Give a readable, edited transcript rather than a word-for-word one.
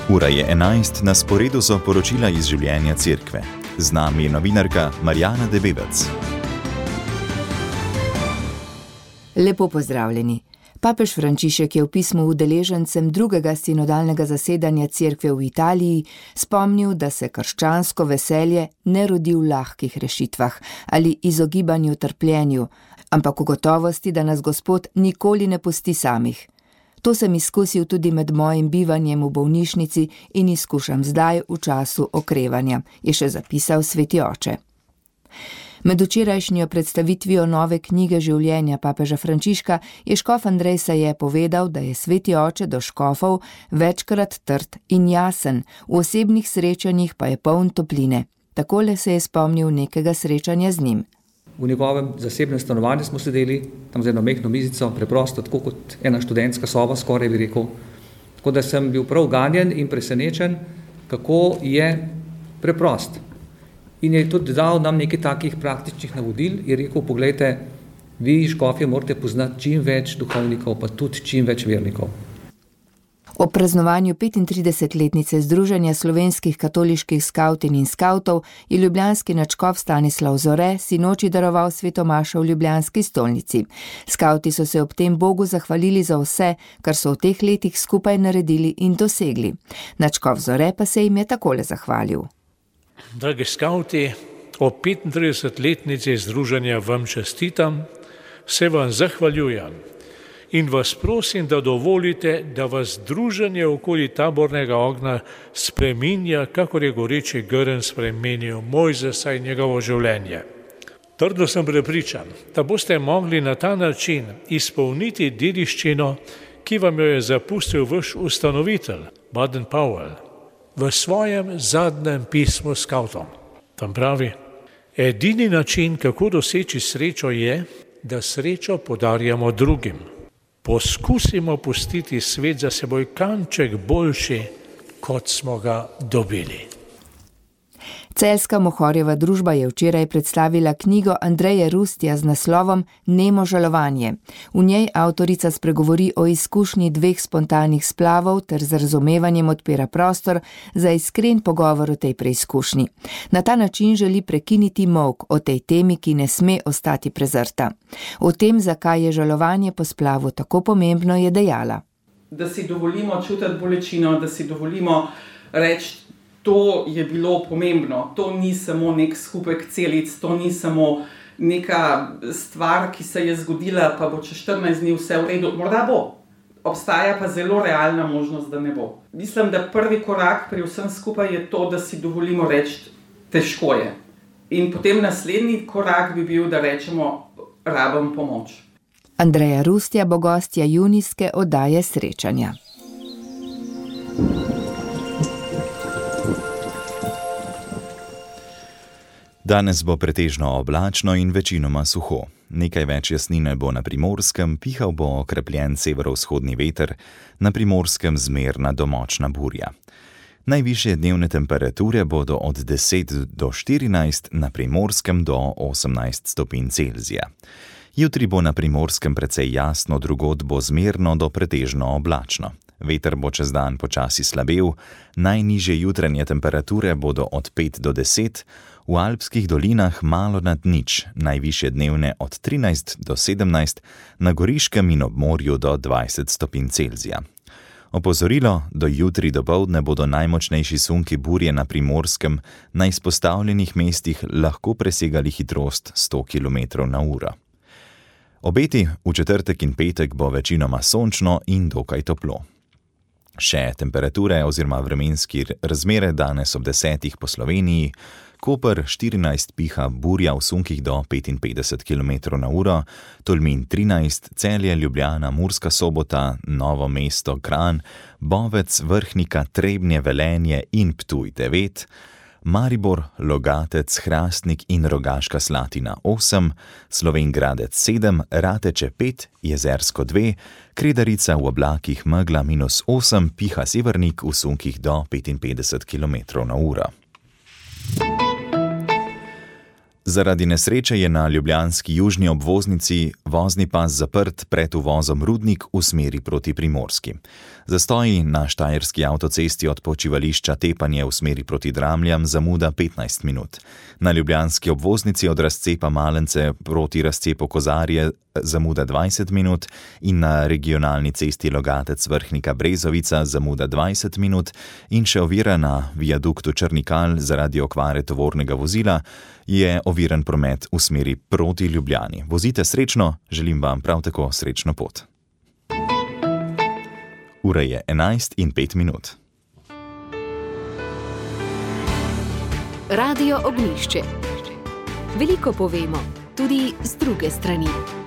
Ura je 11, na sporedu so poročila iz življenja cerkve. Z nami je novinarka Marjana Debevec. Lepo pozdravljeni. Papež Frančišek je v pismu udeležencem drugega sinodalnega zasedanja cerkve v Italiji spomnil, da se krščansko veselje ne rodi v lahkih rešitvah ali izogibanju trpljenju, ampak v gotovosti, da nas Gospod nikoli ne pusti samih. To sem izkusil tudi med mojim bivanjem v bolnišnici in izkušam zdaj v času okrevanja, je še zapisal sveti oče. Med včerajšnjo predstavitvijo nove knjige življenja papeža Frančiška je škof Andrej Saje povedal, da je sveti oče do škofov večkrat trd in jasen, v osebnih srečanjih pa je poln topline. Takole se je spomnil nekega srečanja z njim. V njegovem zasebnem stanovanju smo sedeli, tam z eno mehno mizico, preprosto, tako kot ena študentska soba, skoraj bi rekel. Tako da sem bil prav ganjen in presenečen, kako je preprost. In je tudi dal nam nekaj takih praktičnih navodil, je rekel, poglejte, vi škofje morate poznati čim več duhovnikov, pa tudi čim več vernikov. Ob praznovanju 35-letnice Združenja slovenskih katoliških skavtin in skavtov je ljubljanski nadškof Stanislav Zore sinoči daroval svetomašo v ljubljanski stolnici. Skavti so se ob tem Bogu zahvalili za vse, kar so v teh letih skupaj naredili in dosegli. Nadškof Zore pa se jim je takole zahvalil. Dragi skavti, ob 35-letnici Združenja vam čestitam, se vam zahvaljujem. In vas prosim, da dovolite, da vas druženje okoli tabornega ognja spreminja, kakor je goreči grm spremenil Mojzesa in njegovo življenje. Trdno sem prepričan, da boste mogli na ta način izpolniti dediščino, ki vam jo je zapustil vaš ustanovitelj, Baden-Powell, v svojem zadnjem pismu skavtom. Tam pravi, edini način, kako doseči srečo je, da srečo podarjamo drugim. Poskusimo pustiti svet za seboj kanček boljši, kot smo ga dobili. Celjska Mohorjeva družba je včeraj predstavila knjigo Andreje Rustja z naslovom Nemo žalovanje. V njej avtorica spregovori o izkušnji dveh spontanih splavov ter z razumevanjem odpira prostor za iskren pogovor o tej preizkušnji. Na ta način želi prekiniti molk o tej temi, ki ne sme ostati prezrta. O tem, zakaj je žalovanje po splavu tako pomembno, je dejala. Da si dovolimo čutiti bolečino, da si dovolimo reči, to je bilo pomembno, to ni samo nek skupek celic, to ni samo neka stvar, ki se je zgodila, pa bo čez 14 dni vse v redu. Morda bo, obstaja pa zelo realna možnost, da ne bo. Mislim, da prvi korak pri vsem skupaj je to, da si dovolimo reči, težko je. In potem naslednji korak bi bil, da rečemo, rabim pomoč. Andreja Rustja bo gostja junijske oddaje Srečanja. Danes bo pretežno oblačno in večinoma suho. Nekaj več jasnine bo na Primorskem, pihal bo okrepljen severovzhodni veter, na Primorskem zmerna do močna burja. Najvišje dnevne temperature bodo od 10 do 14, na Primorskem do 18 stopinj Celzija. Jutri bo na Primorskem precej jasno, drugod bo zmerno do pretežno oblačno. Veter bo čez dan počasi slabel, najnižje jutranje temperature bodo od 5 do 10, v alpskih dolinah malo nad nič, najvišje dnevne od 13 do 17, na Goriškem in ob morju do 20 stopinj Celzija. Opozorilo, do jutri dopoldne bodo najmočnejši sunki burje na Primorskem na izpostavljenih mestih lahko presegali hitrost 100 km/h. Obeti v četrtek in petek bo večinoma sončno in dokaj toplo. Še temperature oziroma vremenski razmere danes ob 10 po Sloveniji, Koper 14 piha burja v sunkih do 55 km/h, Tolmin 13, Celje, Ljubljana, Murska Sobota, Novo mesto, Kranj, Bovec, Vrhnika, Trebnje, Velenje in Ptuj 9, Maribor, Logatec, Hrastnik in Rogaška Slatina 8, Slovenj Gradec 7, Rateče 5, Jezersko 2, Kredarica v oblakih megla -8, piha Severnik v sunkih do 55 km/h. Zaradi nesreče je na ljubljanski južni obvoznici vozni pas zaprt pred uvozom Rudnik v smeri proti Primorski. Zastoji na štajerski avtocesti od počivališča Tepanje v smeri proti Dramljam zamuda 15 minut. Na ljubljanski obvoznici od razcepa Malence proti razcepu Kozarje zamuda 20 minut in na regionalni cesti Logatec Vrhnika Brezovica zamuda 20 minut in še ovira na viaduktu Črnikal zaradi okvare tovornega vozila je oviran promet v smeri proti Ljubljani. Vozite srečno, želim vam prav tako srečno pot. Ura je 11:05. Radio Ognjišče. Veliko povemo, tudi z druge strani.